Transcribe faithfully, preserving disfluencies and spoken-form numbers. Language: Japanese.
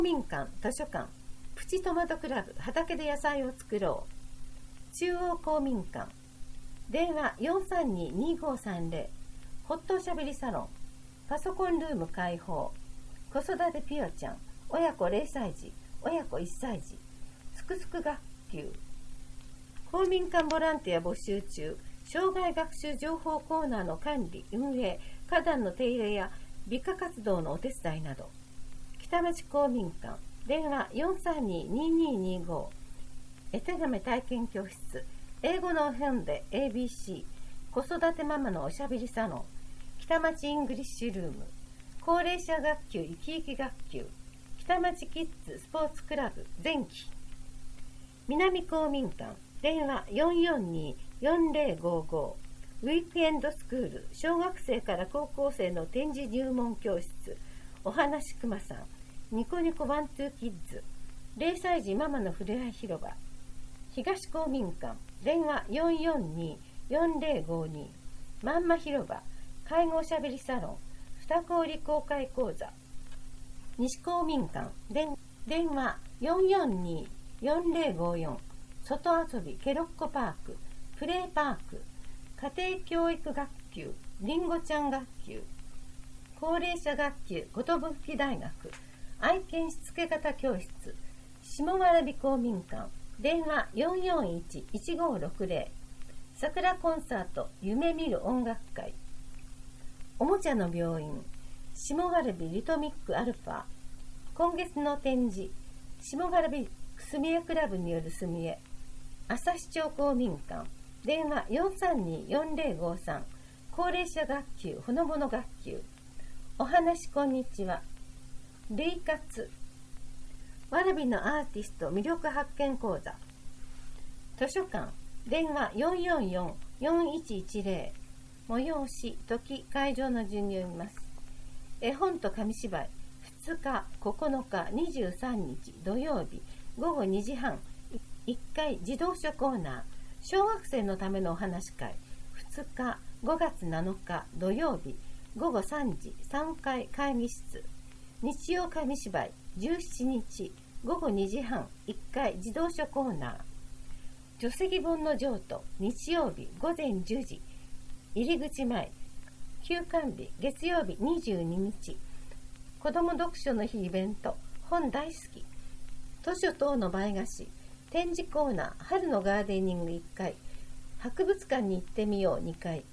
公民館、図書館、プチトマトクラブ、畑で野菜を作ろう。中央公民館、電話 よんさんに にごさんゼロ、ホットおしゃべりサロン、パソコンルーム開放、子育てピヨちゃん、親子れいさい児、親子いっさい児、すくすく学級。公民館ボランティア募集中。障害学習情報コーナーの管理、運営、花壇の手入れや美化活動のお手伝いなど。北町公民館、電話 よんさんに にににご、絵手紙体験教室、英語の本で エービーシー、子育てママのおしゃべりサロン、北町イングリッシュルーム、高齢者学級生き生き学級、北町キッズスポーツクラブ前期。南公民館、電話 よんよんに よんゼロごご、ウィークエンドスクール、小学生から高校生の展示入門教室、おはなしくまさん、ニコニコワンツーキッズ、れいさい児ママのふれあい広場。東公民館、電話 よんよんに よんゼロごに、まんま広場、介護おしゃべりサロン、二小売公開講座。西公民館、電話 よんよんに よんゼロごよん、外遊びケロッコパーク、プレイパーク、家庭教育学級、りんごちゃん学級、高齢者学級、ことぶき大学、愛犬しつけ方教室、下蕨公民館、電話 よんよんいち いちごろくゼロ、桜コンサート、夢見る音楽会、おもちゃの病院、下蕨リトミックアルファ、今月の展示、下蕨すみえクラブによるすみえ、朝日町公民館、電話 よんさんに よんゼロごさん、高齢者学級、ほのぼの学級、お話こんにちは、レイ活、わらびのアーティスト魅力発見講座、図書館、電話 よんよんよん よんいちいちゼロ、催し、時、会場の順に読みます。絵本と紙芝居、ふつか、ここのか、にじゅうさんにち土曜日、ごごにじはん、いっかい児童書コーナー、小学生のためのお話会、ふつか、ごがつなのか土曜日、ごごさんじ、さんかい会議室、日曜紙芝居、じゅうしちにち、ごごにじはん、いっかい児童書コーナー、書籍本の譲渡、日曜日、ごぜんじゅうじ、入り口前、休館日、月曜日にじゅうににち、子ども読書の日イベント、本大好き、図書等の倍菓子、展示コーナー、春のガーデニングいっかい、博物館に行ってみようにかい、